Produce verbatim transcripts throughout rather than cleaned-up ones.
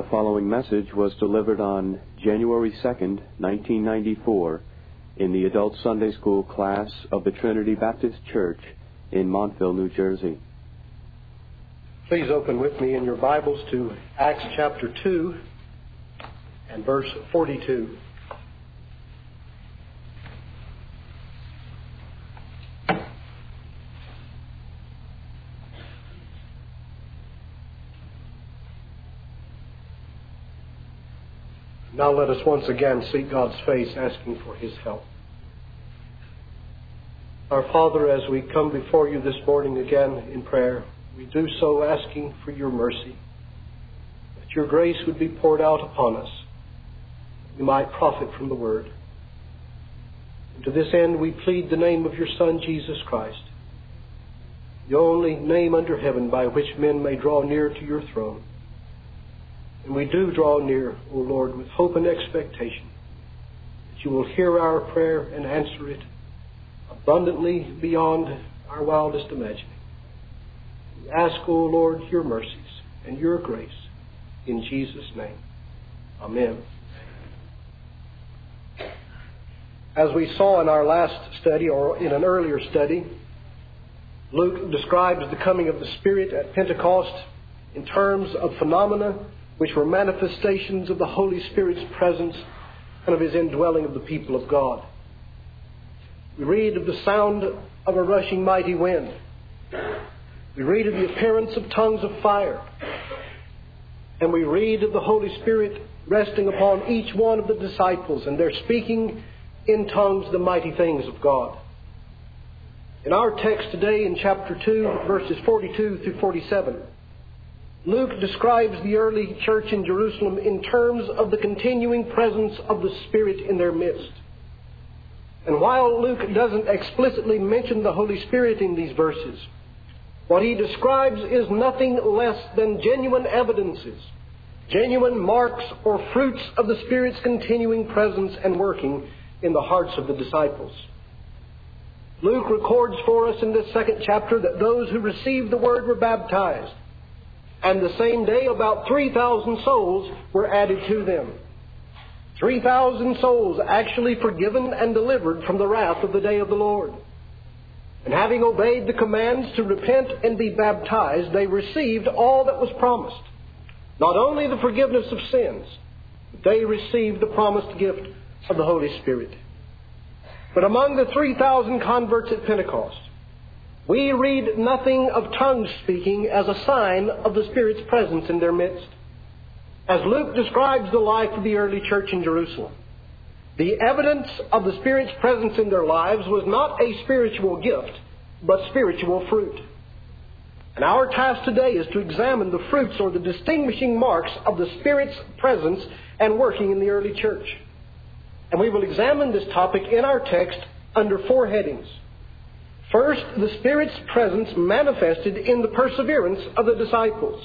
The following message was delivered on January second, nineteen ninety-four, in the Adult Sunday School class of the Trinity Baptist Church in Montville, New Jersey. Please open with me in your Bibles to Acts chapter two and verse forty-two. Now let us once again seek God's face, asking for His help. Our Father, as we come before you this morning again in prayer, we do so asking for your mercy, that your grace would be poured out upon us, that we might profit from the Word. And to this end we plead the name of your Son, Jesus Christ, the only name under heaven by which men may draw near to your throne. And we do draw near, O Lord, with hope and expectation that you will hear our prayer and answer it abundantly beyond our wildest imagining. We ask, O Lord, your mercies and your grace in Jesus' name. Amen. As we saw in our last study, or in an earlier study, Luke describes the coming of the Spirit at Pentecost in terms of phenomena which were manifestations of the Holy Spirit's presence and of His indwelling of the people of God. We read of the sound of a rushing mighty wind. We read of the appearance of tongues of fire. And we read of the Holy Spirit resting upon each one of the disciples, and they're speaking in tongues the mighty things of God. In our text today in chapter two, verses forty-two through forty-seven, Luke describes the early church in Jerusalem in terms of the continuing presence of the Spirit in their midst. And while Luke doesn't explicitly mention the Holy Spirit in these verses, what he describes is nothing less than genuine evidences, genuine marks or fruits of the Spirit's continuing presence and working in the hearts of the disciples. Luke records for us in this second chapter that those who received the Word were baptized, and the same day about three thousand souls were added to them. three thousand souls actually forgiven and delivered from the wrath of the day of the Lord. And having obeyed the commands to repent and be baptized, they received all that was promised. Not only the forgiveness of sins, but they received the promised gift of the Holy Spirit. But among the three thousand converts at Pentecost, we read nothing of tongues speaking as a sign of the Spirit's presence in their midst. As Luke describes the life of the early church in Jerusalem, the evidence of the Spirit's presence in their lives was not a spiritual gift, but spiritual fruit. And our task today is to examine the fruits or the distinguishing marks of the Spirit's presence and working in the early church. And we will examine this topic in our text under four headings. First, the Spirit's presence manifested in the perseverance of the disciples.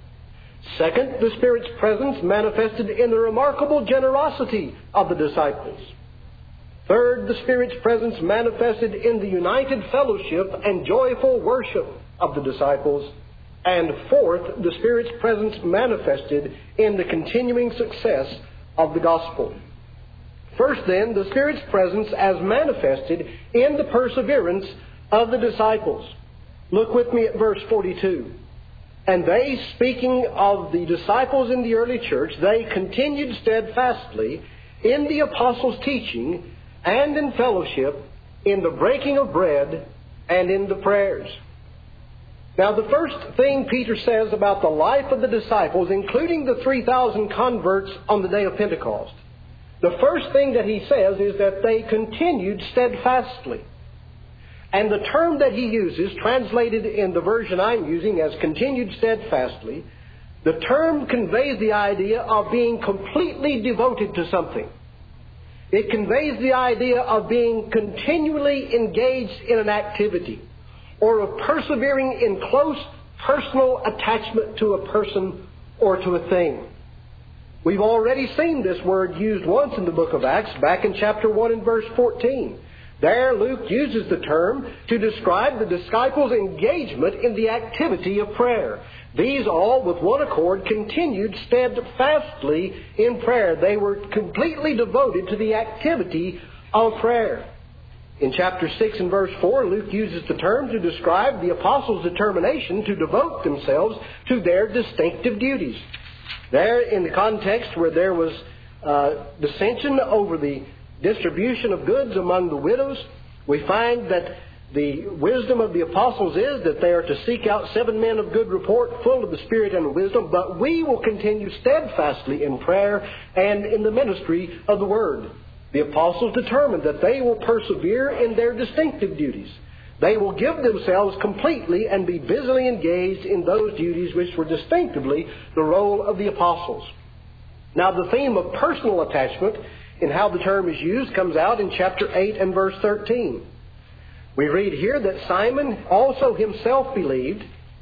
Second, the Spirit's presence manifested in the remarkable generosity of the disciples. Third, the Spirit's presence manifested in the united fellowship and joyful worship of the disciples. And fourth, the Spirit's presence manifested in the continuing success of the gospel. First, then, the Spirit's presence as manifested in the perseverance of the disciples. Look with me at verse forty-two. And they, speaking of the disciples in the early church, they continued steadfastly in the apostles' teaching and in fellowship, in the breaking of bread and in the prayers. Now, the first thing Peter says about the life of the disciples, including the three thousand converts on the day of Pentecost, the first thing that he says is that they continued steadfastly. And the term that he uses, translated in the version I'm using as continued steadfastly, the term conveys the idea of being completely devoted to something. It conveys the idea of being continually engaged in an activity, or of persevering in close personal attachment to a person or to a thing. We've already seen this word used once in the book of Acts, back in chapter one and verse fourteen. There, Luke uses the term to describe the disciples' engagement in the activity of prayer. These all, with one accord, continued steadfastly in prayer. They were completely devoted to the activity of prayer. In chapter six and verse four, Luke uses the term to describe the apostles' determination to devote themselves to their distinctive duties. There, in the context where there was uh, dissension over the distribution of goods among the widows, we find that the wisdom of the apostles is that they are to seek out seven men of good report, full of the Spirit and wisdom, but we will continue steadfastly in prayer and in the ministry of the Word. The apostles determined that they will persevere in their distinctive duties. They will give themselves completely and be busily engaged in those duties which were distinctively the role of the apostles. Now, the theme of personal attachment in how the term is used comes out in chapter eight and verse thirteen. We read here that Simon also himself believed,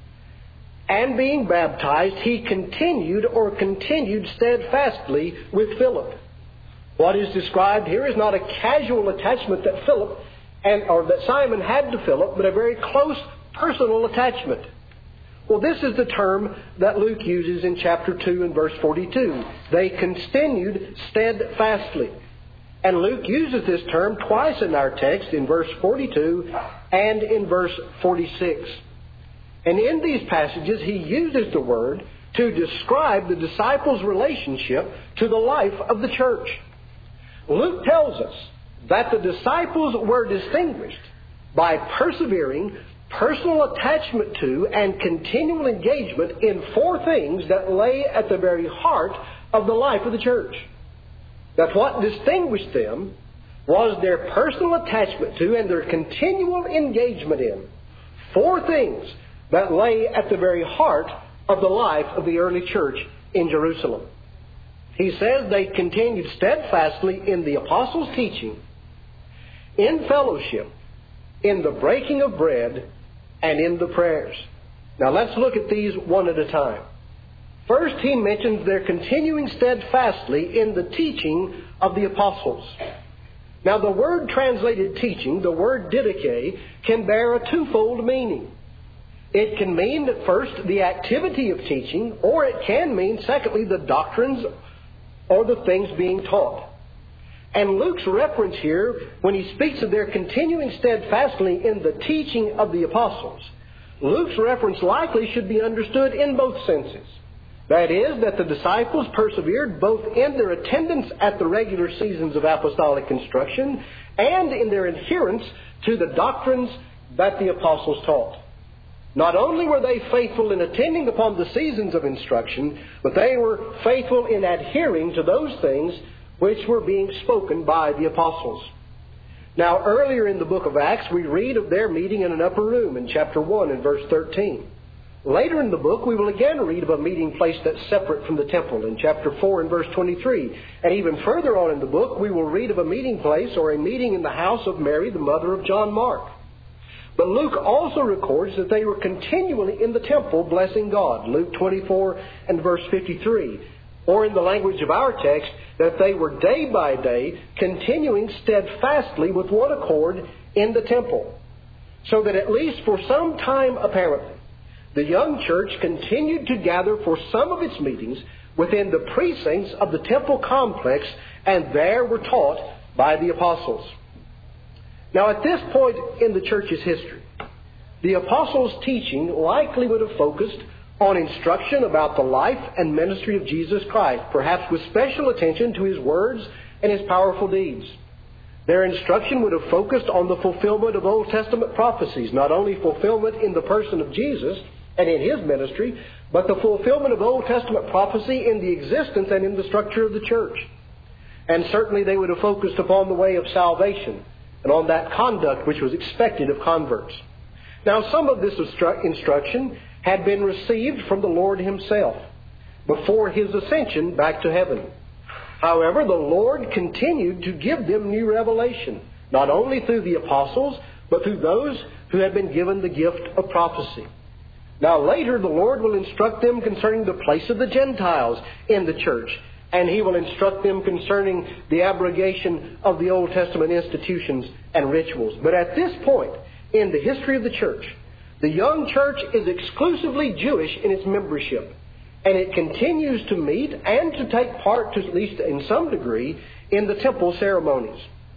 and being baptized, he continued or continued steadfastly with Philip. What is described here is not a casual attachment that Philip and or that Simon had to Philip, but a very close personal attachment. Well, this is the term that Luke uses in chapter two and verse forty-two. They continued steadfastly. And Luke uses this term twice in our text, in verse forty-two and in verse forty-six. And in these passages, he uses the word to describe the disciples' relationship to the life of the church. Luke tells us that the disciples were distinguished by persevering, personal attachment to, and continual engagement in four things that lay at the very heart of the life of the church. That what distinguished them was their personal attachment to and their continual engagement in four things that lay at the very heart of the life of the early church in Jerusalem. He says they continued steadfastly in the apostles' teaching, in fellowship, in the breaking of bread, and in the prayers. Now let's look at these one at a time. First, he mentions their continuing steadfastly in the teaching of the apostles. Now, the word translated teaching, the word didache, can bear a twofold meaning. It can mean, first, the activity of teaching, or it can mean, secondly, the doctrines or the things being taught. And Luke's reference here, when he speaks of their continuing steadfastly in the teaching of the apostles, Luke's reference likely should be understood in both senses. That is, that the disciples persevered both in their attendance at the regular seasons of apostolic instruction and in their adherence to the doctrines that the apostles taught. Not only were they faithful in attending upon the seasons of instruction, but they were faithful in adhering to those things which were being spoken by the apostles. Now, earlier in the book of Acts, we read of their meeting in an upper room in chapter one and verse thirteen. Later in the book, we will again read of a meeting place that's separate from the temple in chapter four and verse twenty-three. And even further on in the book, we will read of a meeting place or a meeting in the house of Mary, the mother of John Mark. But Luke also records that they were continually in the temple blessing God, Luke twenty-four and verse fifty-three. Or in the language of our text, that they were day by day continuing steadfastly with one accord in the temple. So that at least for some time apparently, the young church continued to gather for some of its meetings within the precincts of the temple complex, and there were taught by the apostles. Now, at this point in the church's history, the apostles' teaching likely would have focused on instruction about the life and ministry of Jesus Christ, perhaps with special attention to His words and His powerful deeds. Their instruction would have focused on the fulfillment of Old Testament prophecies, not only fulfillment in the person of Jesus and in His ministry, but the fulfillment of Old Testament prophecy in the existence and in the structure of the church. And certainly they would have focused upon the way of salvation and on that conduct which was expected of converts. Now, some of this instru- instruction had been received from the Lord Himself before His ascension back to heaven. However, the Lord continued to give them new revelation, not only through the apostles, but through those who had been given the gift of prophecy. Now later, the Lord will instruct them concerning the place of the Gentiles in the church, and he will instruct them concerning the abrogation of the Old Testament institutions and rituals. But at this point in the history of the church, the young church is exclusively Jewish in its membership, and it continues to meet and to take part, to at least in some degree, in the temple ceremonies.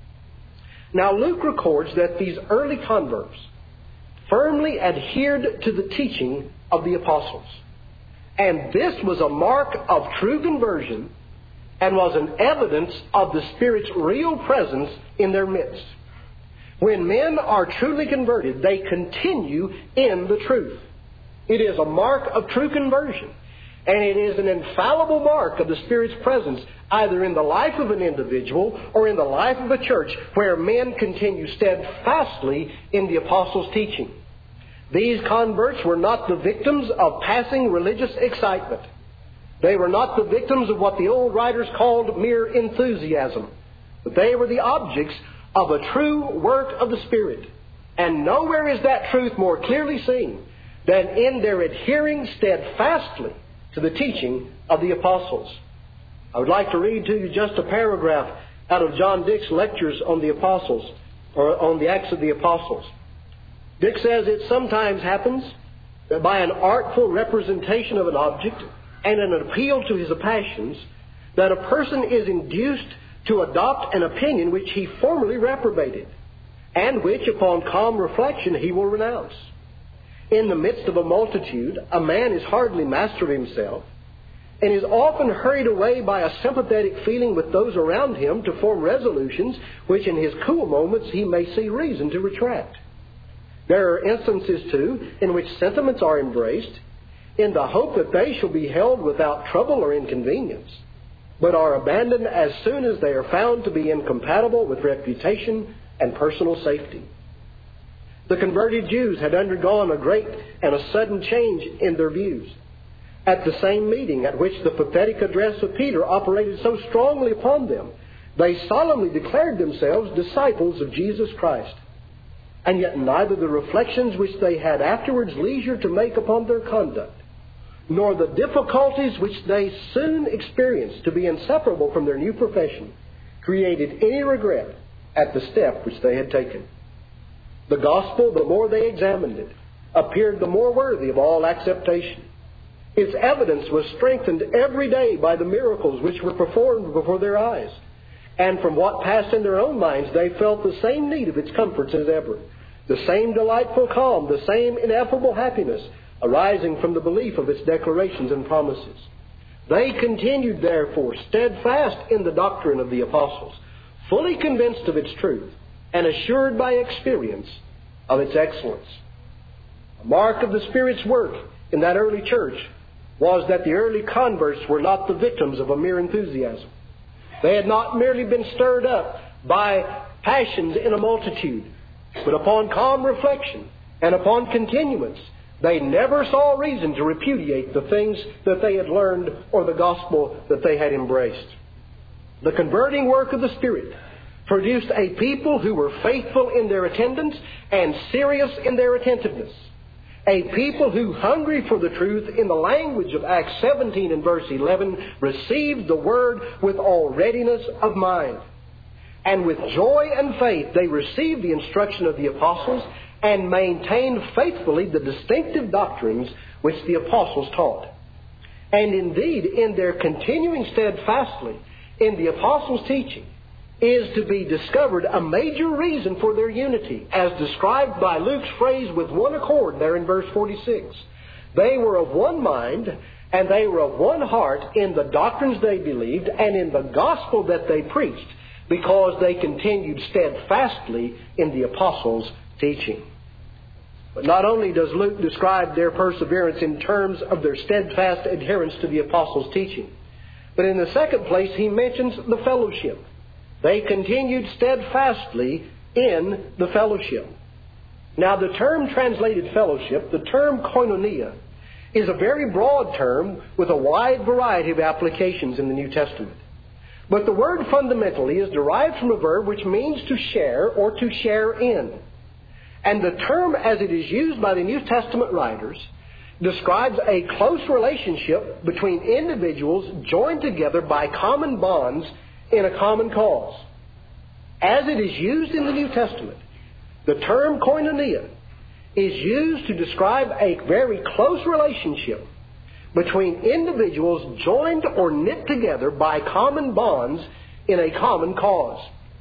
Now, Luke records that these early converts firmly adhered to the teaching of the apostles. And this was a mark of true conversion and was an evidence of the Spirit's real presence in their midst. When men are truly converted, they continue in the truth. It is a mark of true conversion, and it is an infallible mark of the Spirit's presence, either in the life of an individual or in the life of a church, where men continue steadfastly in the apostles' teaching. These converts were not the victims of passing religious excitement. They were not the victims of what the old writers called mere enthusiasm, but they were the objects of a true work of the Spirit. And nowhere is that truth more clearly seen than in their adhering steadfastly to the teaching of the apostles. I would like to read to you just a paragraph out of John Dick's lectures on the apostles, or on the Acts of the Apostles. Dick says it sometimes happens that by an artful representation of an object and an appeal to his passions, that a person is induced to adopt an opinion which he formerly reprobated, and which, upon calm reflection, he will renounce. In the midst of a multitude, a man is hardly master of himself, and is often hurried away by a sympathetic feeling with those around him to form resolutions which in his cool moments he may see reason to retract. There are instances, too, in which sentiments are embraced in the hope that they shall be held without trouble or inconvenience, but are abandoned as soon as they are found to be incompatible with reputation and personal safety. The converted Jews had undergone a great and a sudden change in their views. At the same meeting at which the pathetic address of Peter operated so strongly upon them, they solemnly declared themselves disciples of Jesus Christ. And yet neither the reflections which they had afterwards leisure to make upon their conduct, nor the difficulties which they soon experienced to be inseparable from their new profession, created any regret at the step which they had taken. The gospel, the more they examined it, appeared the more worthy of all acceptation. Its evidence was strengthened every day by the miracles which were performed before their eyes. And from what passed in their own minds, they felt the same need of its comforts as ever, the same delightful calm, the same ineffable happiness arising from the belief of its declarations and promises. They continued, therefore, steadfast in the doctrine of the apostles, fully convinced of its truth, and assured by experience of its excellence. A mark of the Spirit's work in that early church was that the early converts were not the victims of a mere enthusiasm. They had not merely been stirred up by passions in a multitude, but upon calm reflection and upon continuance, they never saw reason to repudiate the things that they had learned or the gospel that they had embraced. The converting work of the Spirit produced a people who were faithful in their attendance and serious in their attentiveness. A people who, hungry for the truth, in the language of Acts seventeen and verse eleven, received the word with all readiness of mind. And with joy and faith they received the instruction of the apostles and maintained faithfully the distinctive doctrines which the apostles taught. And indeed, in their continuing steadfastly in the apostles' teaching, is to be discovered a major reason for their unity, as described by Luke's phrase, with one accord, there in verse forty-six. They were of one mind, and they were of one heart in the doctrines they believed and in the gospel that they preached, because they continued steadfastly in the apostles' teaching. But not only does Luke describe their perseverance in terms of their steadfast adherence to the apostles' teaching, but in the second place he mentions the fellowship. They continued steadfastly in the fellowship. Now, the term translated fellowship, the term koinonia, is a very broad term with a wide variety of applications in the New Testament. But the word fundamentally is derived from a verb which means to share or to share in. And the term as it is used by the New Testament writers describes a close relationship between individuals joined together by common bonds in a common cause. As it is used in the New Testament, the term koinonia is used to describe a very close relationship between individuals joined or knit together by common bonds in a common cause.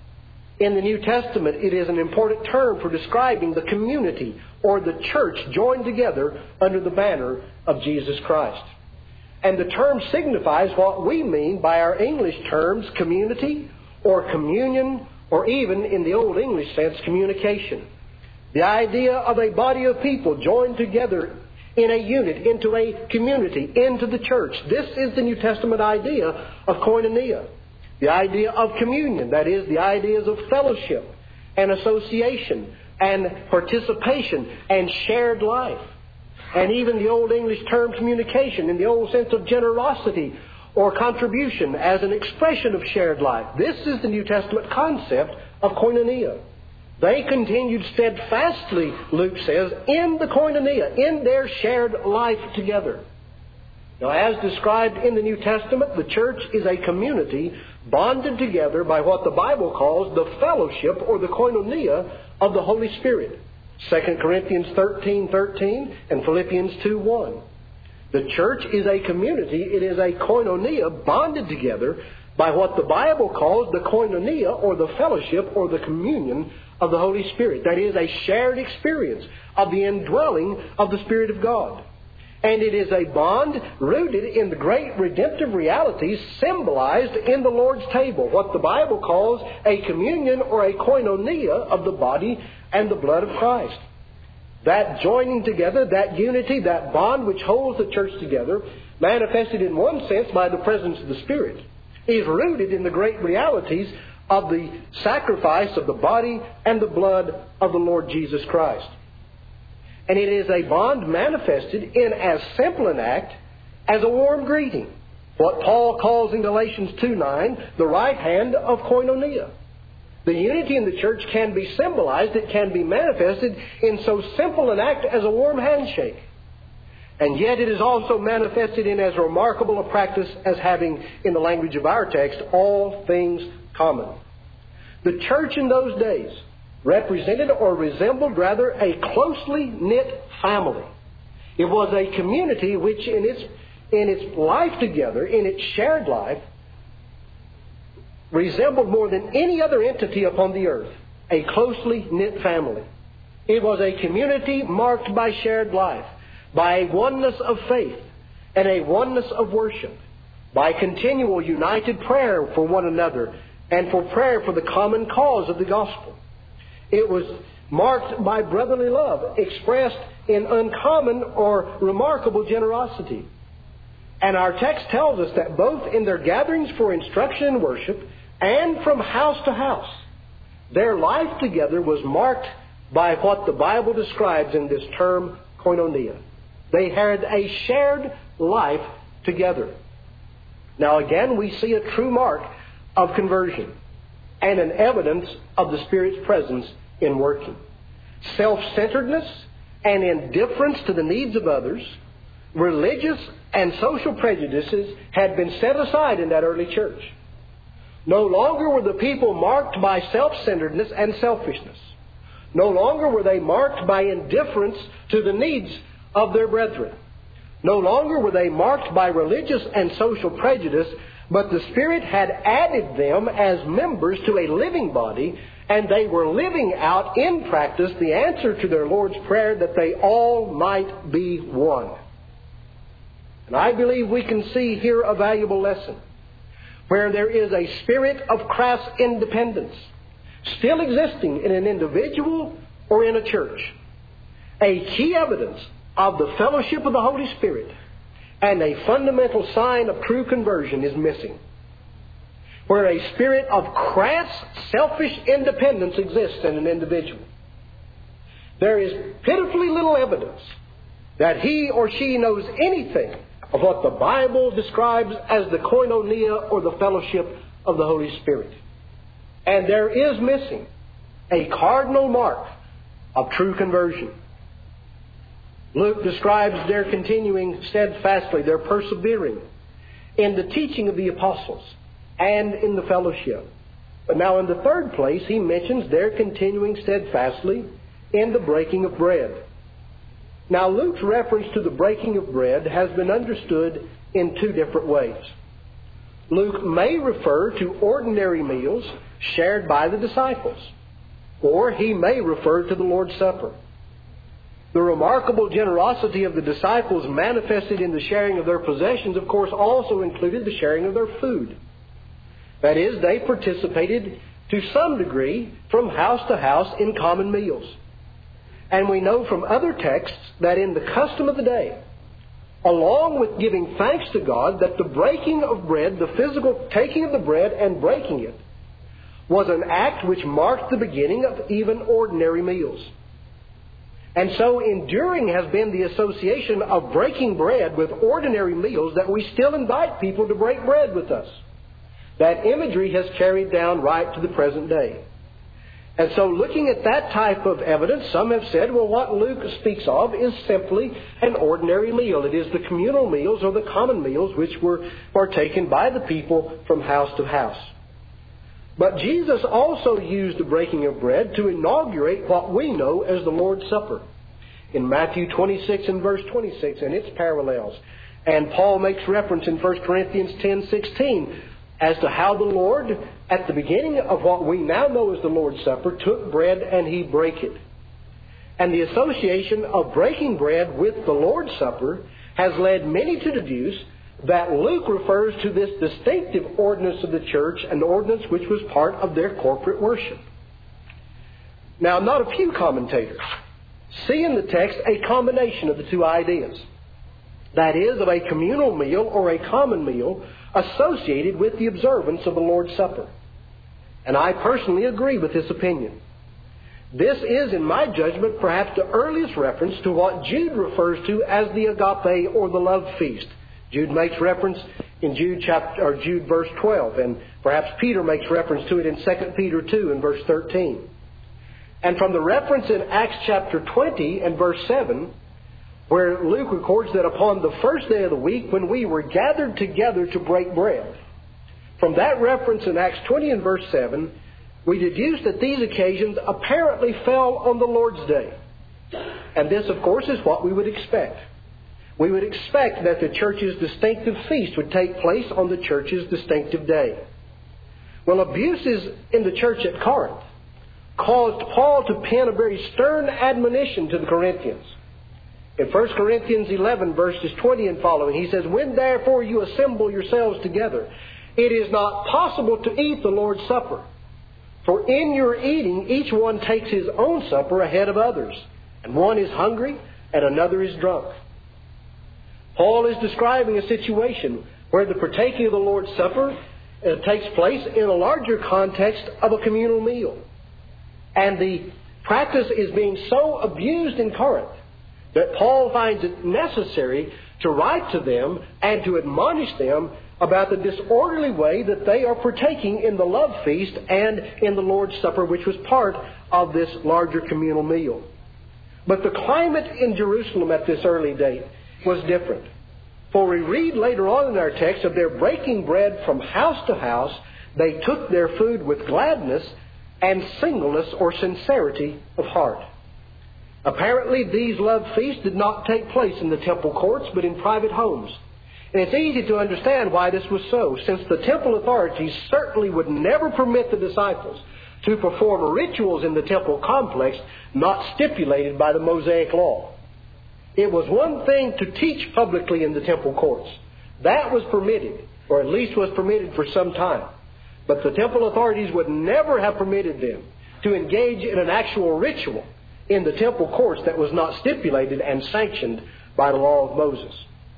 In the New Testament, it is an important term for describing the community or the church joined together under the banner of Jesus Christ. And the term signifies what we mean by our English terms community or communion, or even in the Old English sense, communication. The idea of a body of people joined together in a unit, into a community, into the church. This is the New Testament idea of koinonia. The idea of communion, that is, the ideas of fellowship and association and participation and shared life. And even the Old English term communication in the old sense of generosity or contribution as an expression of shared life. This is the New Testament concept of koinonia. They continued steadfastly, Luke says, in the koinonia, in their shared life together. Now, as described in the New Testament, the church is a community bonded together by what the Bible calls the fellowship or the koinonia of the Holy Spirit. Second Corinthians thirteen thirteen and Philippians two one. The church is a community, it is a koinonia bonded together by what the Bible calls the koinonia or the fellowship or the communion of the Holy Spirit. That is a shared experience of the indwelling of the Spirit of God. And it is a bond rooted in the great redemptive realities symbolized in the Lord's table, what the Bible calls a communion or a koinonia of the body and the blood of Christ. That joining together, that unity, that bond which holds the church together, manifested in one sense by the presence of the Spirit, is rooted in the great realities of the sacrifice of the body and the blood of the Lord Jesus Christ. And it is a bond manifested in as simple an act as a warm greeting. What Paul calls in Galatians two nine, the right hand of koinonia. The unity in the church can be symbolized, it can be manifested in so simple an act as a warm handshake. And yet it is also manifested in as remarkable a practice as having, in the language of our text, all things common. The church in those days represented or resembled rather a closely knit family. It was a community which in its, in its life together, in its shared life, resembled more than any other entity upon the earth, a closely knit family. It was a community marked by shared life, by a oneness of faith and a oneness of worship, by continual united prayer for one another and for prayer for the common cause of the gospel. It was marked by brotherly love, expressed in uncommon or remarkable generosity. And our text tells us that both in their gatherings for instruction and worship and from house to house, their life together was marked by what the Bible describes in this term koinonia. They had a shared life together. Now again, we see a true mark of conversion and an evidence of the Spirit's presence in working. Self-centeredness and indifference to the needs of others, religious and social prejudices had been set aside in that early church. No longer were the people marked by self-centeredness and selfishness. No longer were they marked by indifference to the needs of their brethren. No longer were they marked by religious and social prejudice, but the Spirit had added them as members to a living body, and they were living out in practice the answer to their Lord's Prayer that they all might be one. And I believe we can see here a valuable lesson where there is a spirit of crass independence still existing in an individual or in a church. A key evidence of the fellowship of the Holy Spirit and a fundamental sign of true conversion is missing. Where a spirit of crass, selfish independence exists in an individual, there is pitifully little evidence that he or she knows anything of what the Bible describes as the koinonia or the fellowship of the Holy Spirit. And there is missing a cardinal mark of true conversion. Luke describes their continuing steadfastly, their persevering in the teaching of the apostles and in the fellowship. But now in the third place, he mentions their continuing steadfastly in the breaking of bread. Now Luke's reference to the breaking of bread has been understood in two different ways. Luke may refer to ordinary meals shared by the disciples, or he may refer to the Lord's Supper. The remarkable generosity of the disciples manifested in the sharing of their possessions, of course, also included the sharing of their food. That is, they participated to some degree from house to house in common meals. And we know from other texts that in the custom of the day, along with giving thanks to God, that the breaking of bread, the physical taking of the bread and breaking it, was an act which marked the beginning of even ordinary meals. And so enduring has been the association of breaking bread with ordinary meals, that we still invite people to break bread with us. That imagery has carried down right to the present day. And so looking at that type of evidence, some have said, well, what Luke speaks of is simply an ordinary meal. It is the communal meals or the common meals which were partaken by the people from house to house. But Jesus also used the breaking of bread to inaugurate what we know as the Lord's Supper in Matthew twenty-six and verse twenty-six and its parallels. And Paul makes reference in First Corinthians ten sixteen as to how the Lord, at the beginning of what we now know as the Lord's Supper, took bread and he brake it. And the association of breaking bread with the Lord's Supper has led many to deduce that Luke refers to this distinctive ordinance of the church, an ordinance which was part of their corporate worship. Now, not a few commentators see in the text a combination of the two ideas. That is, of a communal meal or a common meal associated with the observance of the Lord's Supper. And I personally agree with this opinion. This is, in my judgment, perhaps the earliest reference to what Jude refers to as the agape or the love feast. Jude makes reference in Jude chapter or Jude verse twelve, and perhaps Peter makes reference to it in Second Peter two and verse thirteen. And from the reference in Acts chapter twenty and verse seven, where Luke records that upon the first day of the week, when we were gathered together to break bread, from that reference in Acts twenty and verse seven, we deduce that these occasions apparently fell on the Lord's Day. And this, of course, is what we would expect. We would expect that the church's distinctive feast would take place on the church's distinctive day. Well, abuses in the church at Corinth caused Paul to pen a very stern admonition to the Corinthians. In First Corinthians eleven, verses twenty and following, he says, "When therefore you assemble yourselves together, it is not possible to eat the Lord's Supper. For in your eating, each one takes his own supper ahead of others, and one is hungry and another is drunk." Paul is describing a situation where the partaking of the Lord's Supper uh, takes place in a larger context of a communal meal. And the practice is being so abused in Corinth that Paul finds it necessary to write to them and to admonish them about the disorderly way that they are partaking in the love feast and in the Lord's Supper, which was part of this larger communal meal. But the climate in Jerusalem at this early date was different. For we read later on in our text of their breaking bread from house to house, they took their food with gladness and singleness or sincerity of heart. Apparently, these love feasts did not take place in the temple courts, but in private homes. And it's easy to understand why this was so, since the temple authorities certainly would never permit the disciples to perform rituals in the temple complex not stipulated by the Mosaic law. It was one thing to teach publicly in the temple courts. That was permitted, or at least was permitted for some time. But the temple authorities would never have permitted them to engage in an actual ritual in the temple courts that was not stipulated and sanctioned by the law of Moses.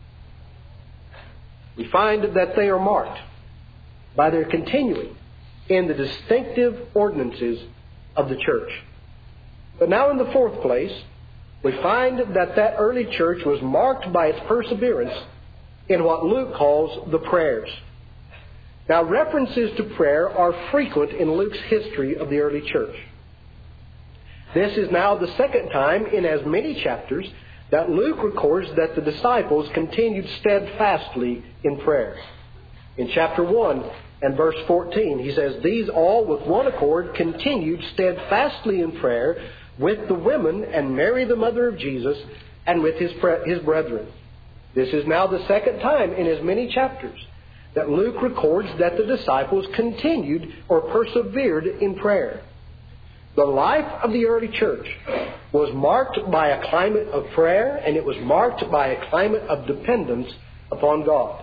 We find that they are marked by their continuing in the distinctive ordinances of the church. But now in the fourth place, we find that that early church was marked by its perseverance in what Luke calls the prayers. Now, references to prayer are frequent in Luke's history of the early church. This is now the second time in as many chapters that Luke records that the disciples continued steadfastly in prayer. In chapter one and verse fourteen, he says, "These all with one accord continued steadfastly in prayer with the women and Mary the mother of Jesus and with his, his brethren." This is now the second time in as many chapters that Luke records that the disciples continued or persevered in prayer. The life of the early church was marked by a climate of prayer, and it was marked by a climate of dependence upon God.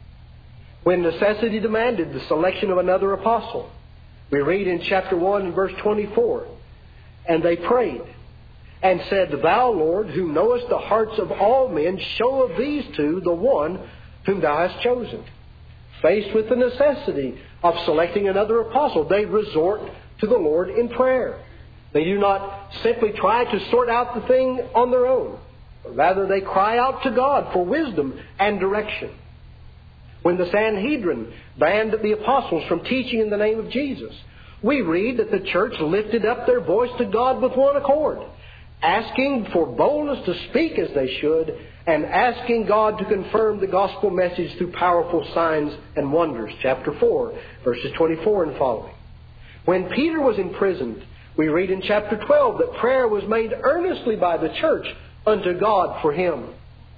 When necessity demanded the selection of another apostle, we read in chapter one and verse twenty-four, "And they prayed and said, Thou, Lord, who knowest the hearts of all men, show of these two the one whom Thou hast chosen." Faced with the necessity of selecting another apostle, they resort to the Lord in prayer. They do not simply try to sort out the thing on their own, but rather they cry out to God for wisdom and direction. When the Sanhedrin banned the apostles from teaching in the name of Jesus, we read that the church lifted up their voice to God with one accord, asking for boldness to speak as they should, and asking God to confirm the gospel message through powerful signs and wonders. Chapter four, verses twenty-four and following. When Peter was imprisoned, we read in chapter twelve that prayer was made earnestly by the church unto God for him.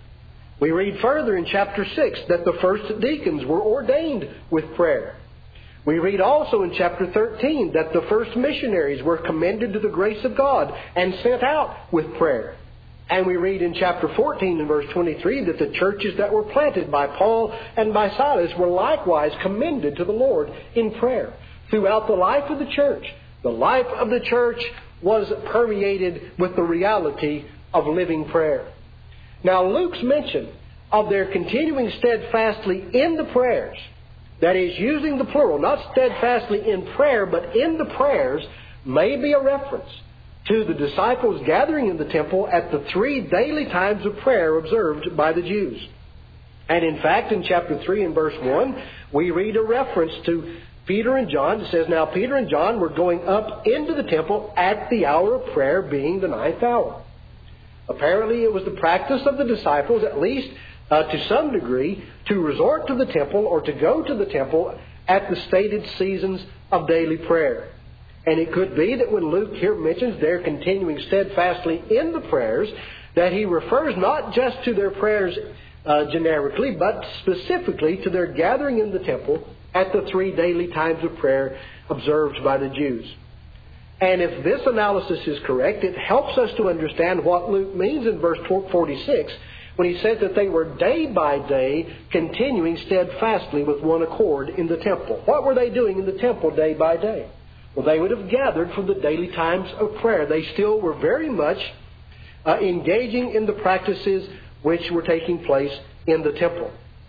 We read further in chapter six that the first deacons were ordained with prayer. We read also in chapter thirteen that the first missionaries were commended to the grace of God and sent out with prayer. And we read in chapter fourteen and verse twenty-three that the churches that were planted by Paul and by Silas were likewise commended to the Lord in prayer. Throughout the life of the church, the life of the church was permeated with the reality of living prayer. Now, Luke's mention of their continuing steadfastly in the prayers, that is, using the plural, not steadfastly in prayer, but in the prayers, may be a reference to the disciples gathering in the temple at the three daily times of prayer observed by the Jews. And in fact, in chapter three and verse one, we read a reference to Peter and John. It says, "Now Peter and John were going up into the temple at the hour of prayer, being the ninth hour." Apparently, it was the practice of the disciples, at least uh, to some degree, to resort to the temple or to go to the temple at the stated seasons of daily prayer. And it could be that when Luke here mentions their continuing steadfastly in the prayers, that he refers not just to their prayers uh, generically, but specifically to their gathering in the temple at the three daily times of prayer observed by the Jews. And if this analysis is correct, it helps us to understand what Luke means in verse forty-six when he said that they were day by day continuing steadfastly with one accord in the temple. What were they doing in the temple day by day? Well, they would have gathered for the daily times of prayer. They still were very much uh, engaging in the practices which were taking place in the temple.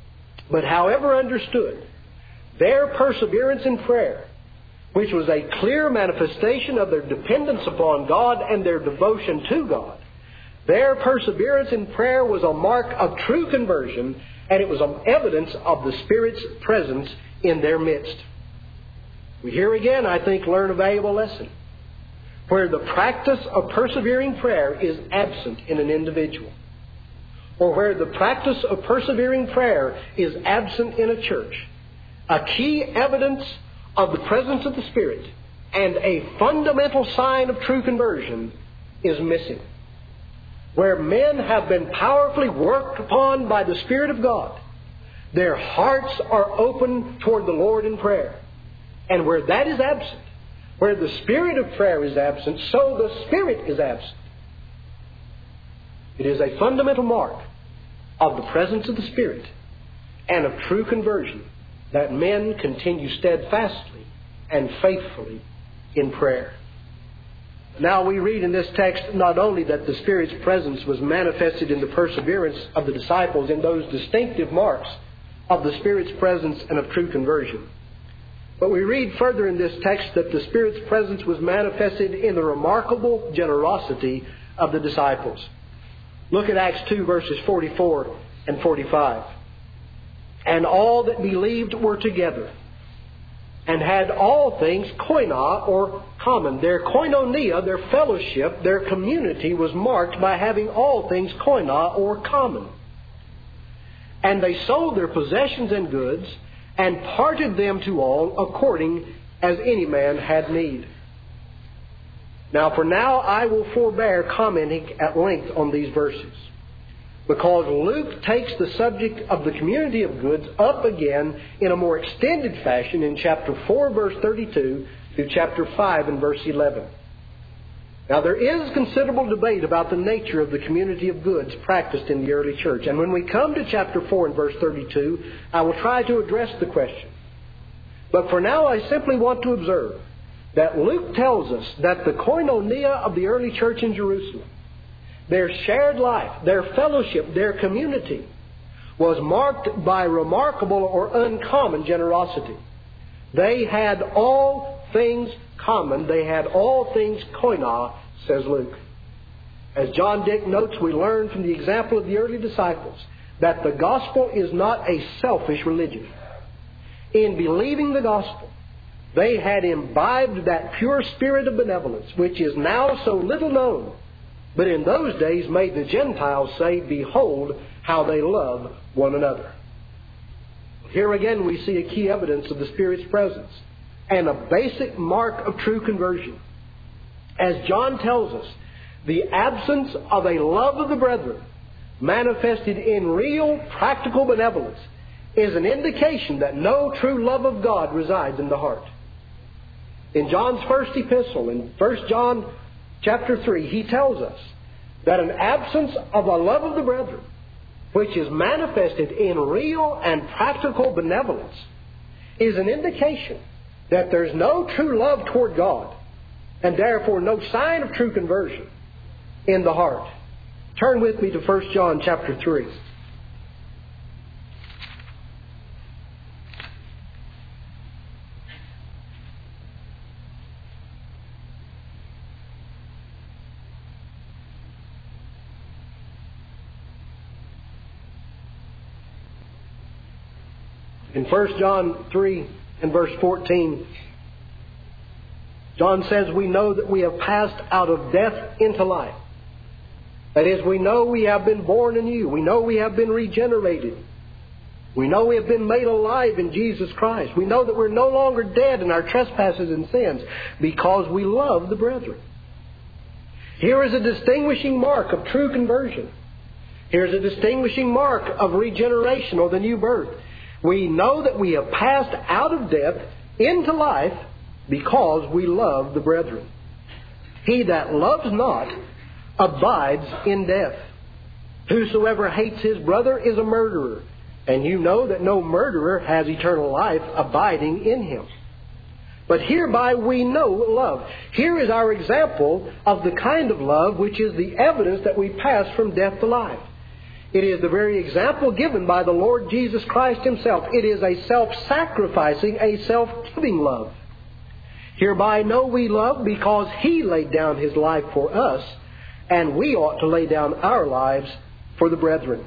But however understood, their perseverance in prayer, which was a clear manifestation of their dependence upon God and their devotion to God, their perseverance in prayer was a mark of true conversion, and it was an evidence of the Spirit's presence in their midst. We here again, I think, learn a valuable lesson. Where the practice of persevering prayer is absent in an individual, or where the practice of persevering prayer is absent in a church, a key evidence of the presence of the Spirit and a fundamental sign of true conversion is missing. Where men have been powerfully worked upon by the Spirit of God, their hearts are open toward the Lord in prayer. And where that is absent, where the spirit of prayer is absent, so the Spirit is absent. It is a fundamental mark of the presence of the Spirit and of true conversion that men continue steadfastly and faithfully in prayer. Now we read in this text not only that the Spirit's presence was manifested in the perseverance of the disciples in those distinctive marks of the Spirit's presence and of true conversion, but we read further in this text that the Spirit's presence was manifested in the remarkable generosity of the disciples. Look at Acts two, verses forty-four and forty-five. "And all that believed were together, and had all things koina, or common. Their koinonia, their fellowship, their community was marked by having all things koina, or common. And they sold their possessions and goods and parted them to all according as any man had need. Now, for now, I will forbear commenting at length on these verses, because Luke takes the subject of the community of goods up again in a more extended fashion in chapter four, verse thirty-two, through chapter five and verse eleven. Now, there is considerable debate about the nature of the community of goods practiced in the early church. And when we come to chapter four and verse thirty-two, I will try to address the question. But for now, I simply want to observe that Luke tells us that the koinonia of the early church in Jerusalem, their shared life, their fellowship, their community, was marked by remarkable or uncommon generosity. They had all things common. They had all things koina, says Luke. As John Dick notes, we learn from the example of the early disciples that the gospel is not a selfish religion. In believing the gospel, they had imbibed that pure spirit of benevolence, which is now so little known, but in those days made the Gentiles say, "Behold, how they love one another." Here again we see a key evidence of the Spirit's presence and a basic mark of true conversion. As John tells us, the absence of a love of the brethren manifested in real practical benevolence is an indication that no true love of God resides in the heart. In John's first epistle, in First John chapter three, he tells us that an absence of a love of the brethren, which is manifested in real and practical benevolence, is an indication that there's no true love toward God, and therefore no sign of true conversion in the heart. Turn with me to First John chapter three. In First John three and verse fourteen, John says, "We know that we have passed out of death into life." That is, we know we have been born anew. We know we have been regenerated. We know we have been made alive in Jesus Christ. We know that we're no longer dead in our trespasses and sins because we love the brethren. Here is a distinguishing mark of true conversion. Here's a distinguishing mark of regeneration or the new birth. We know that we have passed out of death into life because we love the brethren. He that loves not abides in death. Whosoever hates his brother is a murderer, and you know that no murderer has eternal life abiding in him. But hereby we know love. Here is our example of the kind of love which is the evidence that we pass from death to life. It is the very example given by the Lord Jesus Christ Himself. It is a self-sacrificing, a self-giving love. Hereby know we love because He laid down His life for us, and we ought to lay down our lives for the brethren.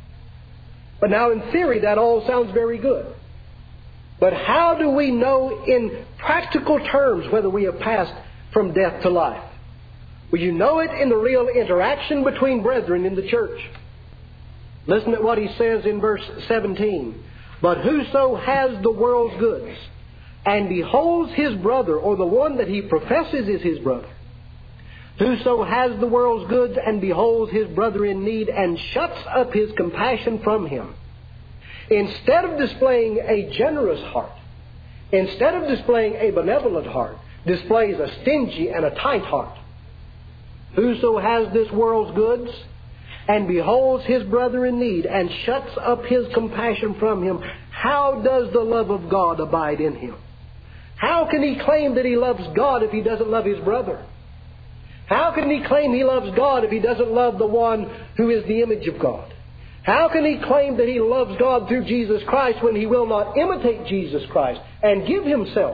But now in theory that all sounds very good. But how do we know in practical terms whether we have passed from death to life? Well, you know it in the real interaction between brethren in the church. Listen to what he says in verse seventeen. "But whoso has the world's goods, and beholds his brother," or the one that he professes is his brother, "whoso has the world's goods and beholds his brother in need, and shuts up his compassion from him," instead of displaying a generous heart, instead of displaying a benevolent heart, displays a stingy and a tight heart. "Whoso has this world's goods, and beholds his brother in need, and shuts up his compassion from him, how does the love of God abide in him?" How can he claim that he loves God if he doesn't love his brother? How can he claim he loves God if he doesn't love the one who is the image of God? How can he claim that he loves God through Jesus Christ when he will not imitate Jesus Christ and give himself?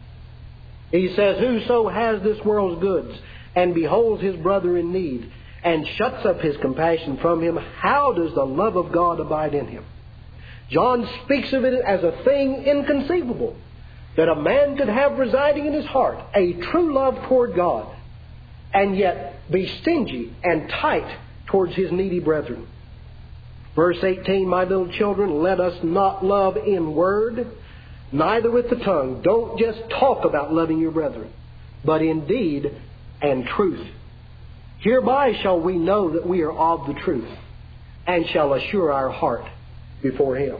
He says, "Whoso has this world's goods, and beholds his brother in need, and shuts up his compassion from him, how does the love of God abide in him?" John speaks of it as a thing inconceivable. that a man could have residing in his heart a true love toward God, and yet be stingy and tight towards his needy brethren. Verse eighteen, my little children, let us not love in word, neither with the tongue. Don't just talk about loving your brethren, but in deed and truth. Hereby shall we know that we are of the truth, and shall assure our heart before Him.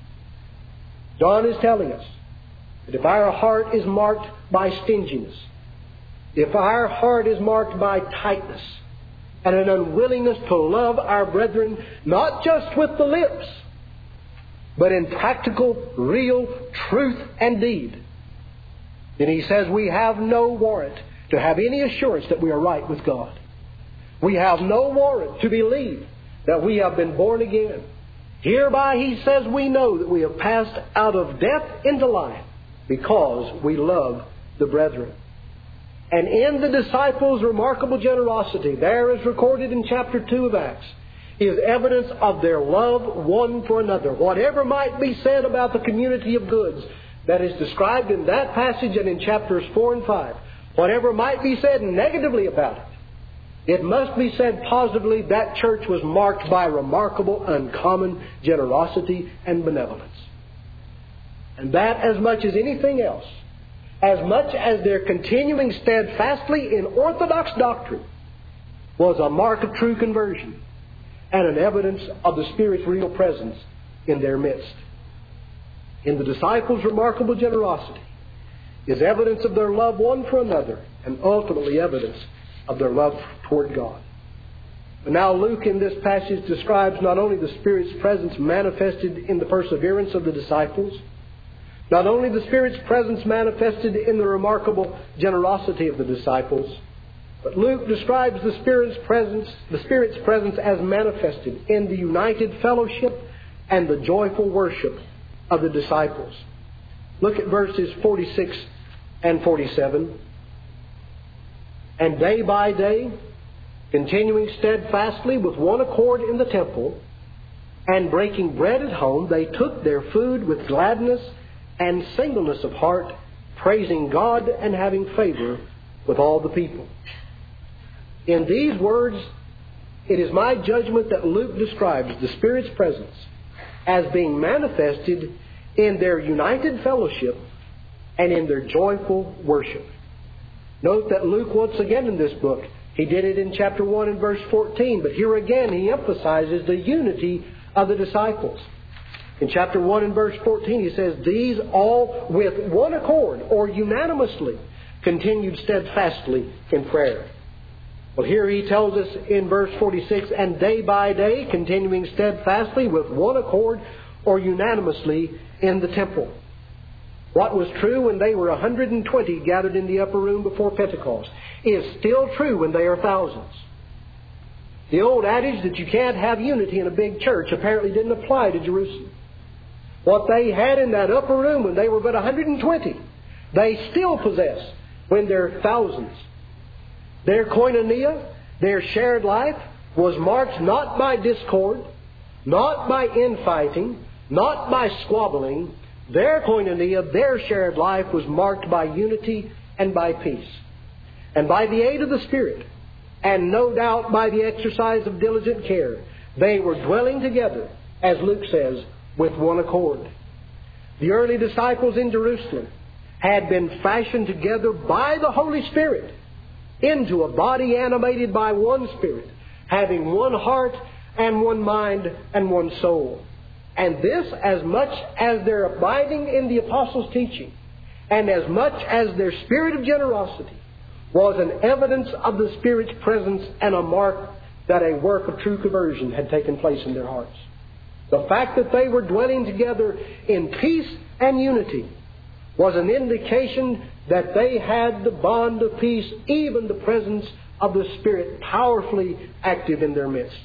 John is telling us that if our heart is marked by stinginess, if our heart is marked by tightness and an unwillingness to love our brethren, not just with the lips, but in practical, real truth and deed, then he says we have no warrant to have any assurance that we are right with God. We have no warrant to believe that we have been born again. Hereby, he says, we know that we have passed out of death into life because we love the brethren. And in the disciples' remarkable generosity, there is recorded in chapter two of Acts, is evidence of their love one for another. Whatever might be said about the community of goods that is described in that passage and in chapters four and five, whatever might be said negatively about it, it must be said positively that church was marked by remarkable, uncommon generosity and benevolence. And that, as much as anything else, as much as their continuing steadfastly in orthodox doctrine, was a mark of true conversion and an evidence of the Spirit's real presence in their midst. In the disciples' remarkable generosity is evidence of their love one for another, and ultimately evidence of their love toward God. But now Luke in this passage describes not only the Spirit's presence manifested in the perseverance of the disciples, not only the Spirit's presence manifested in the remarkable generosity of the disciples, but Luke describes the Spirit's presence, the Spirit's presence as manifested in the united fellowship and the joyful worship of the disciples. Look at verses forty-six and forty-seven. And day by day, continuing steadfastly with one accord in the temple, and breaking bread at home, they took their food with gladness and singleness of heart, praising God and having favor with all the people. In these words, it is my judgment that Luke describes the Spirit's presence as being manifested in their united fellowship and in their joyful worship. Note that Luke, once again in this book, he did it in chapter one and verse fourteen, but here again he emphasizes the unity of the disciples. In chapter one and verse fourteen he says, these all with one accord or unanimously continued steadfastly in prayer. Well, here he tells us in verse forty-six, and day by day continuing steadfastly with one accord or unanimously in the temple. What was true when they were one hundred twenty gathered in the upper room before Pentecost is still true when they are thousands. The old adage that you can't have unity in a big church apparently didn't apply to Jerusalem. What they had in that upper room when they were but one hundred twenty, they still possess when they're thousands. Their koinonia, their shared life, was marked not by discord, not by infighting, not by squabbling. Their koinonia, their shared life, was marked by unity and by peace. And by the aid of the Spirit, and no doubt by the exercise of diligent care, they were dwelling together, as Luke says, with one accord. The early disciples in Jerusalem had been fashioned together by the Holy Spirit into a body animated by one Spirit, having one heart and one mind and one soul. And this, as much as their abiding in the apostles' teaching, and as much as their spirit of generosity, was an evidence of the Spirit's presence and a mark that a work of true conversion had taken place in their hearts. The fact that they were dwelling together in peace and unity was an indication that they had the bond of peace, even the presence of the Spirit powerfully active in their midst.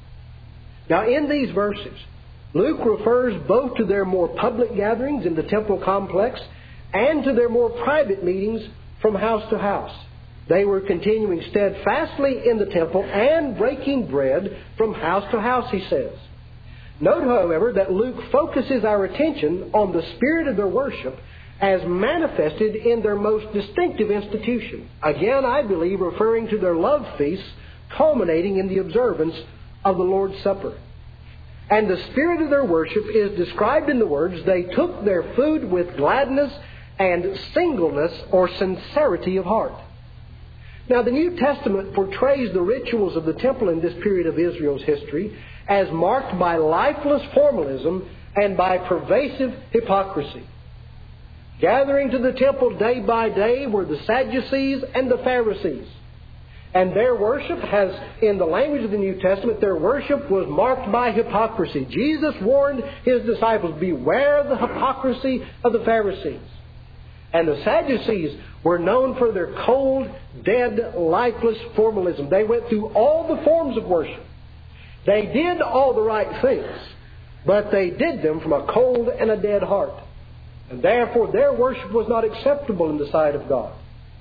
Now, in these verses, Luke refers both to their more public gatherings in the temple complex and to their more private meetings from house to house. They were continuing steadfastly in the temple and breaking bread from house to house, he says. Note, however, that Luke focuses our attention on the spirit of their worship as manifested in their most distinctive institution. Again, I believe, referring to their love feasts, culminating in the observance of the Lord's Supper. And the spirit of their worship is described in the words, they took their food with gladness and singleness or sincerity of heart. Now, the New Testament portrays the rituals of the temple in this period of Israel's history as marked by lifeless formalism and by pervasive hypocrisy. Gathering to the temple day by day were the Sadducees and the Pharisees. And their worship has, in the language of the New Testament, their worship was marked by hypocrisy. Jesus warned His disciples, beware of the hypocrisy of the Pharisees. And the Sadducees were known for their cold, dead, lifeless formalism. They went through all the forms of worship. They did all the right things, but they did them from a cold and a dead heart. And therefore their worship was not acceptable in the sight of God.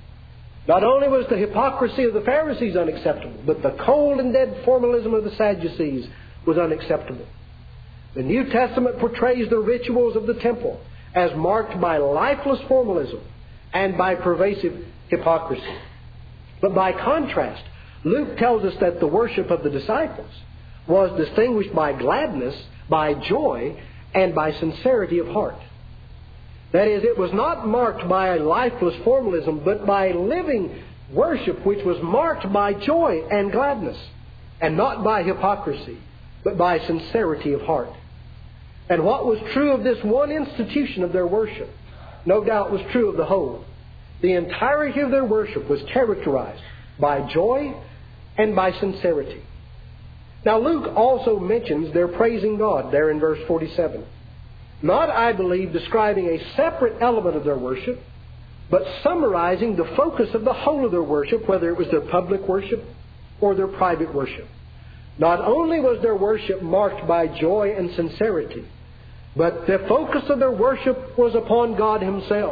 Not only was the hypocrisy of the Pharisees unacceptable, but the cold and dead formalism of the Sadducees was unacceptable. The New Testament portrays the rituals of the temple as marked by lifeless formalism and by pervasive hypocrisy. But by contrast, Luke tells us that the worship of the disciples was distinguished by gladness, by joy, and by sincerity of heart. That is, it was not marked by a lifeless formalism, but by living worship which was marked by joy and gladness, and not by hypocrisy, but by sincerity of heart. And what was true of this one institution of their worship, no doubt was true of the whole. The entirety of their worship was characterized by joy and by sincerity. Now, Luke also mentions their praising God there in verse forty-seven. Not, I believe, describing a separate element of their worship, but summarizing the focus of the whole of their worship, whether it was their public worship or their private worship. Not only was their worship marked by joy and sincerity, but the focus of their worship was upon God Himself.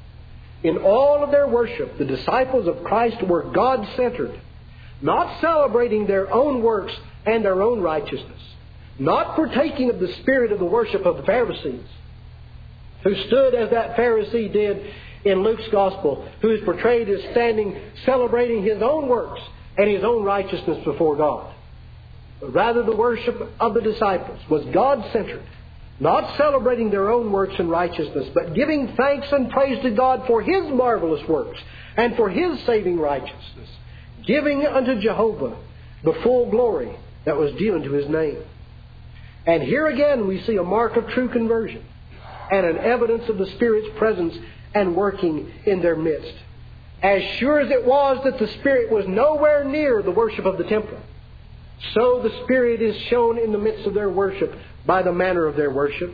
In all of their worship, the disciples of Christ were God-centered, not celebrating their own works and their own righteousness, not partaking of the spirit of the worship of the Pharisees, who stood as that Pharisee did in Luke's Gospel, who is portrayed as standing, celebrating his own works and his own righteousness before God. But rather, the worship of the disciples was God-centered, not celebrating their own works and righteousness, but giving thanks and praise to God for His marvelous works and for His saving righteousness, giving unto Jehovah the full glory that was due unto His name. And here again we see a mark of true conversion and an evidence of the Spirit's presence and working in their midst. As sure as it was that the Spirit was nowhere near the worship of the temple, so the Spirit is shown in the midst of their worship by the manner of their worship,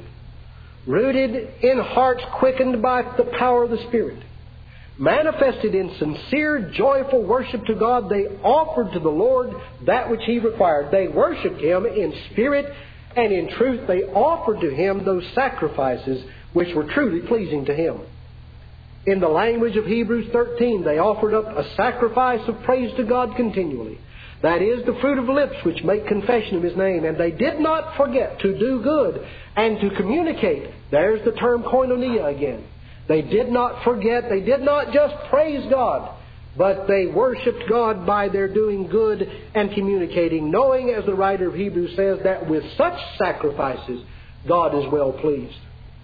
rooted in hearts quickened by the power of the Spirit. Manifested in sincere, joyful worship to God, they offered to the Lord that which He required. They worshipped Him in spirit and in truth. They offered to Him those sacrifices which were truly pleasing to Him. In the language of Hebrews thirteen, they offered up a sacrifice of praise to God continually. That is, the fruit of lips which make confession of His name. And they did not forget to do good and to communicate. There's the term koinonia again. They did not forget, they did not just praise God, but they worshipped God by their doing good and communicating, knowing, as the writer of Hebrews says, that with such sacrifices God is well pleased.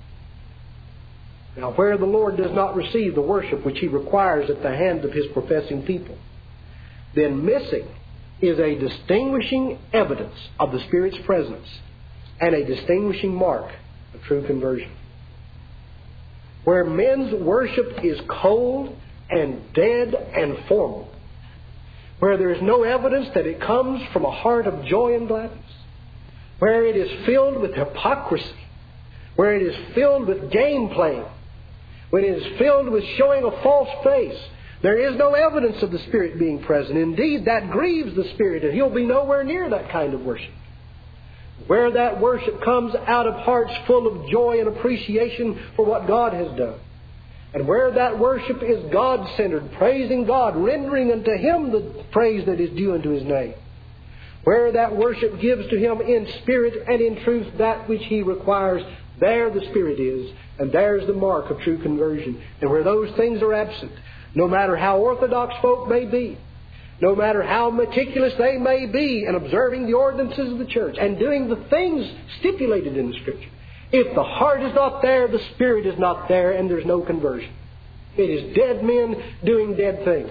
Now, where the Lord does not receive the worship which He requires at the hands of His professing people, then missing is a distinguishing evidence of the Spirit's presence and a distinguishing mark of true conversion. Where men's worship is cold and dead and formal, where there is no evidence that it comes from a heart of joy and gladness, where it is filled with hypocrisy, where it is filled with game playing, when it is filled with showing a false face, there is no evidence of the Spirit being present. Indeed, that grieves the Spirit, and He'll be nowhere near that kind of worship. Where that worship comes out of hearts full of joy and appreciation for what God has done, and where that worship is God-centered, praising God, rendering unto Him the praise that is due unto His name, where that worship gives to Him in spirit and in truth that which He requires, there the Spirit is, and there's the mark of true conversion. And where those things are absent, no matter how orthodox folk may be, no matter how meticulous they may be in observing the ordinances of the church and doing the things stipulated in the Scripture, if the heart is not there, the Spirit is not there, and there's no conversion. It is dead men doing dead things.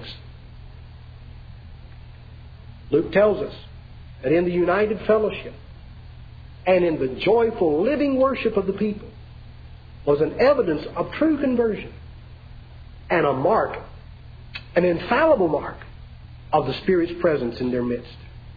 Luke tells us that in the united fellowship and in the joyful living worship of the people was an evidence of true conversion and a mark, an infallible mark of the Spirit's presence in their midst.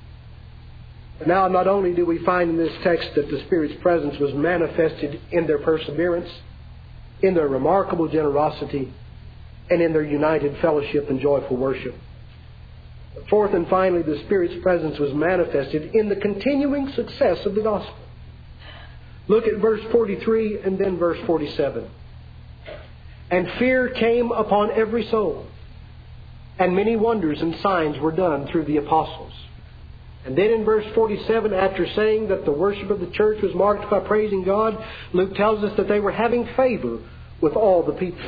But now, not only do we find in this text that the Spirit's presence was manifested in their perseverance, in their remarkable generosity, and in their united fellowship and joyful worship. But fourth and finally, the Spirit's presence was manifested in the continuing success of the gospel. Look at verse forty-three and then verse forty-seven. And fear came upon every soul, and many wonders and signs were done through the apostles. And then in verse forty-seven, after saying that the worship of the church was marked by praising God, Luke tells us that they were having favor with all the people.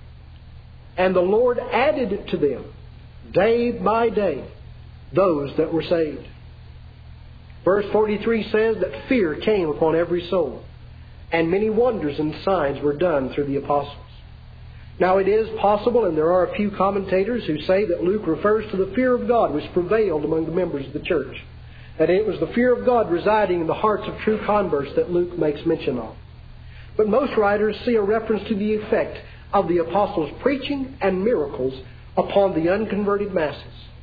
And the Lord added to them, day by day, those that were saved. Verse forty-three says that fear came upon every soul, and many wonders and signs were done through the apostles. Now it is possible, and there are a few commentators who say that Luke refers to the fear of God which prevailed among the members of the church. That it was the fear of God residing in the hearts of true converts that Luke makes mention of. But most writers see a reference to the effect of the apostles' preaching and miracles upon the unconverted masses.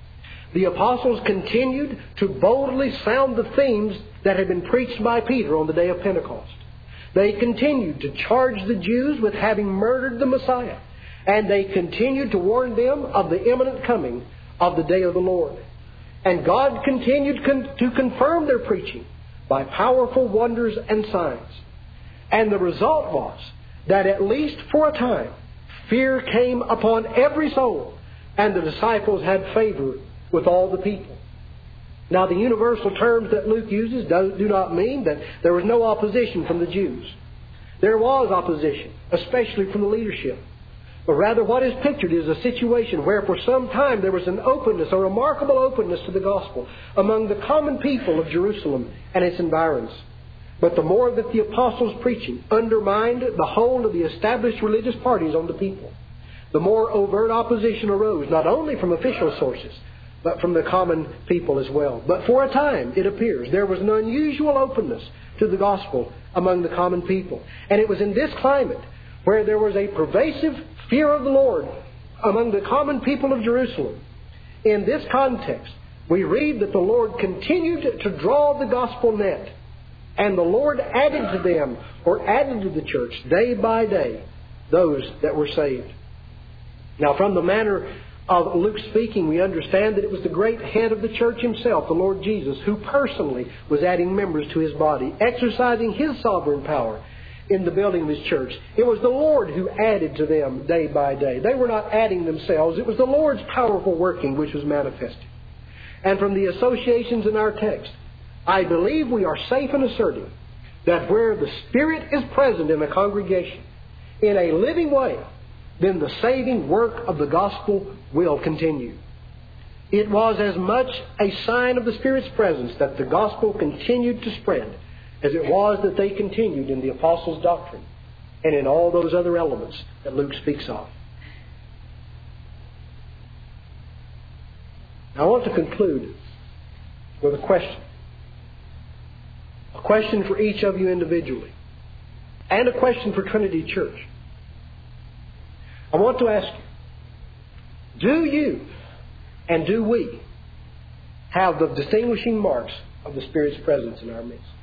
The apostles continued to boldly sound the themes that had been preached by Peter on the day of Pentecost. They continued to charge the Jews with having murdered the Messiah. And they continued to warn them of the imminent coming of the day of the Lord. And God continued con- to confirm their preaching by powerful wonders and signs. And the result was that at least for a time, fear came upon every soul, and the disciples had favor with all the people. Now, the universal terms that Luke uses do, do not mean that there was no opposition from the Jews. There was opposition, especially from the leadership. But rather what is pictured is a situation where for some time there was an openness, a remarkable openness to the gospel among the common people of Jerusalem and its environs. But the more that the apostles' preaching undermined the hold of the established religious parties on the people, the more overt opposition arose, not only from official sources, but from the common people as well. But for a time, it appears, there was an unusual openness to the gospel among the common people. And it was in this climate where there was a pervasive fear of the Lord among the common people of Jerusalem. In this context, we read that the Lord continued to draw the gospel net, and the Lord added to them, or added to the church, day by day, those that were saved. Now, from the manner of Luke speaking, we understand that it was the great head of the church himself, the Lord Jesus, who personally was adding members to his body, exercising his sovereign power in the building of his church. It was the Lord who added to them day by day. They were not adding themselves. It was the Lord's powerful working which was manifested. And from the associations in our text, I believe we are safe in asserting that where the Spirit is present in a congregation in a living way, then the saving work of the gospel will continue. It was as much a sign of the Spirit's presence that the gospel continued to spread as it was that they continued in the apostles' doctrine and in all those other elements that Luke speaks of. Now I want to conclude with a question. A question for each of you individually, and a question for Trinity Church. I want to ask you, do you and do we have the distinguishing marks of the Spirit's presence in our midst?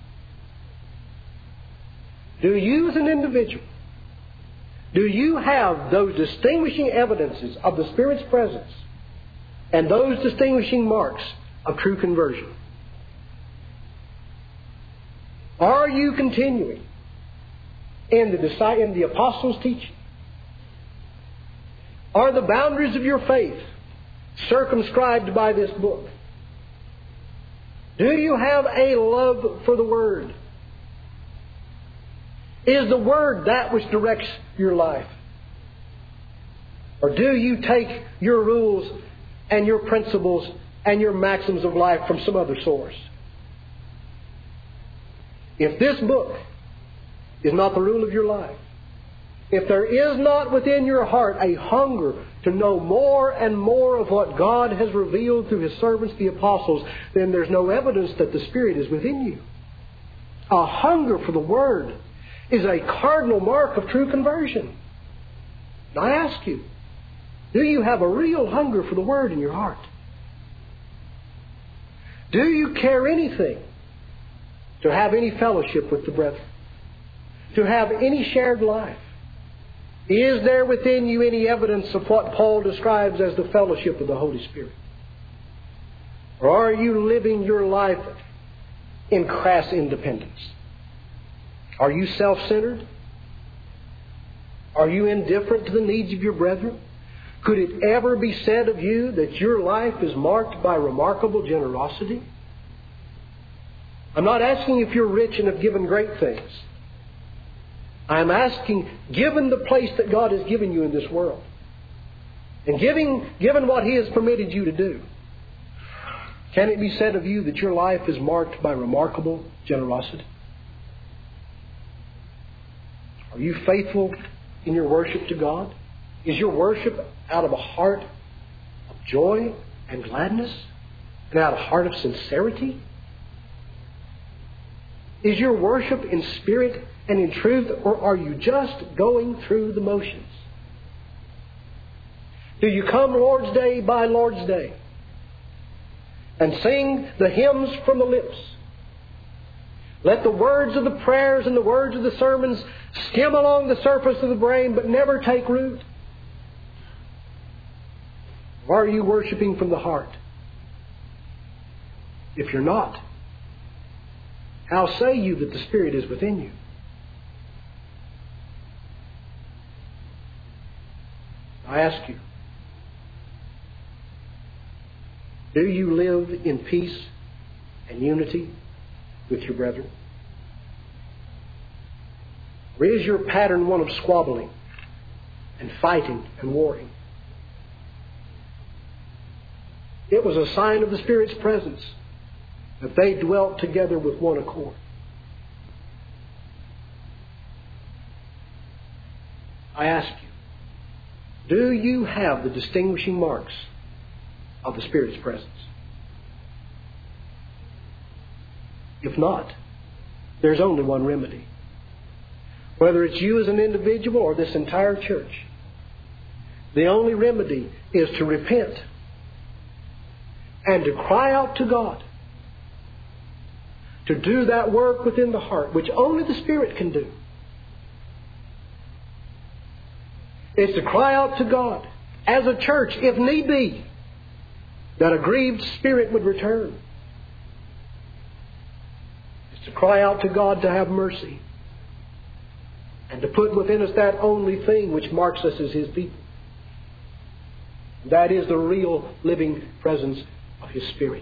Do you as an individual, do you have those distinguishing evidences of the Spirit's presence and those distinguishing marks of true conversion? Are you continuing in the, in the apostles' teaching? Are the boundaries of your faith circumscribed by this book? Do you have a love for the Word? Is the Word that which directs your life? Or do you take your rules and your principles and your maxims of life from some other source? If this book is not the rule of your life, if there is not within your heart a hunger to know more and more of what God has revealed through His servants, the apostles, then there's no evidence that the Spirit is within you. A hunger for the Word is a cardinal mark of true conversion. And I ask you, do you have a real hunger for the Word in your heart? Do you care anything to have any fellowship with the brethren? To have any shared life? Is there within you any evidence of what Paul describes as the fellowship of the Holy Spirit? Or are you living your life in crass independence? Are you self-centered? Are you indifferent to the needs of your brethren? Could it ever be said of you that your life is marked by remarkable generosity? I'm not asking if you're rich and have given great things. I'm asking, given the place that God has given you in this world, and giving, given what He has permitted you to do, can it be said of you that your life is marked by remarkable generosity? Are you faithful in your worship to God? Is your worship out of a heart of joy and gladness, and out of a heart of sincerity? Is your worship in spirit and in truth, or are you just going through the motions? Do you come Lord's Day by Lord's Day and sing the hymns from the lips? Let the words of the prayers and the words of the sermons skim along the surface of the brain but never take root? Or are you worshiping from the heart? If you're not, how say you that the Spirit is within you? I ask you, do you live in peace and unity with your brethren? Or is your pattern one of squabbling and fighting and warring? It was a sign of the Spirit's presence that they dwelt together with one accord. I ask you, do you have the distinguishing marks of the Spirit's presence? If not, there's only one remedy. Whether it's you as an individual or this entire church, the only remedy is to repent and to cry out to God to do that work within the heart, which only the Spirit can do. It's to cry out to God as a church, if need be, that a grieved spirit would return. It's to cry out to God to have mercy and to put within us that only thing which marks us as His people. That is the real living presence of His Spirit.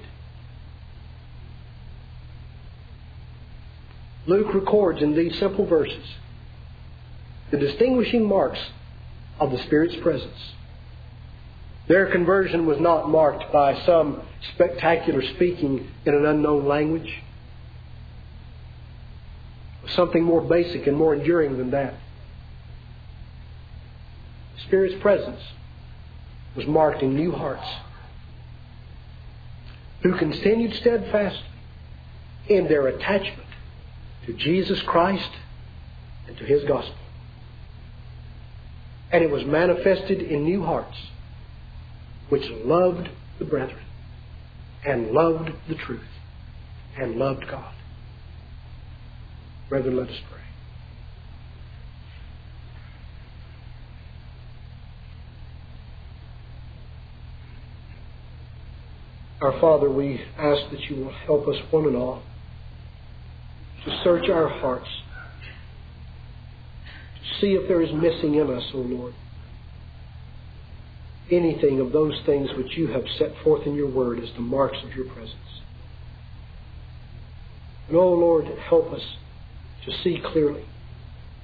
Luke records in these simple verses the distinguishing marks of the Spirit's presence. Their conversion was not marked by some spectacular speaking in an unknown language. It was something more basic and more enduring than that. The Spirit's presence was marked in new hearts who continued steadfastly in their attachment to Jesus Christ and to His gospel. And it was manifested in new hearts which loved the brethren and loved the truth and loved God. Brethren, let us pray. Our Father, we ask that you will help us one and all to search our hearts, to see if there is missing in us, O Lord, anything of those things which you have set forth in your word as the marks of your presence. And, O Lord, help us to see clearly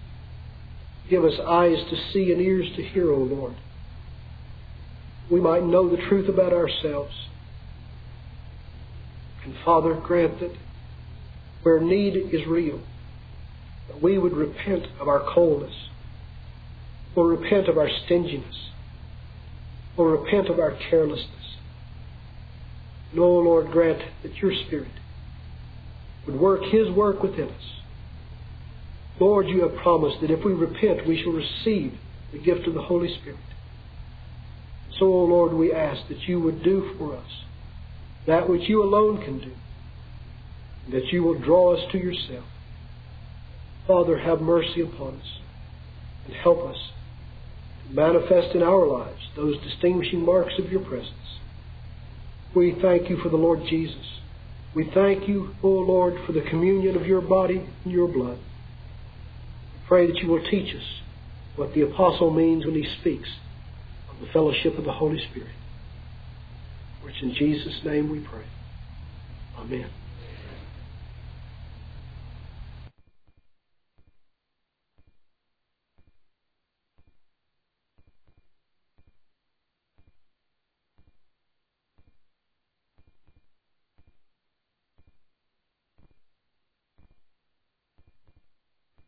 Give us eyes to see and ears to hear, O Lord. We might know the truth about ourselves. And Father, grant that where need is real, that we would repent of our coldness, or repent of our stinginess, or repent of our carelessness. And, O Lord, grant that your Spirit would work His work within us. Lord, you have promised that if we repent, we shall receive the gift of the Holy Spirit. So, O Lord, we ask that you would do for us that which you alone can do, and that you will draw us to yourself. Father, have mercy upon us and help us to manifest in our lives those distinguishing marks of your presence. We thank you for the Lord Jesus. We thank you, O Lord, for the communion of your body and your blood. We pray that you will teach us what the apostle means when he speaks of the fellowship of the Holy Spirit. For it's in Jesus' name we pray. Amen.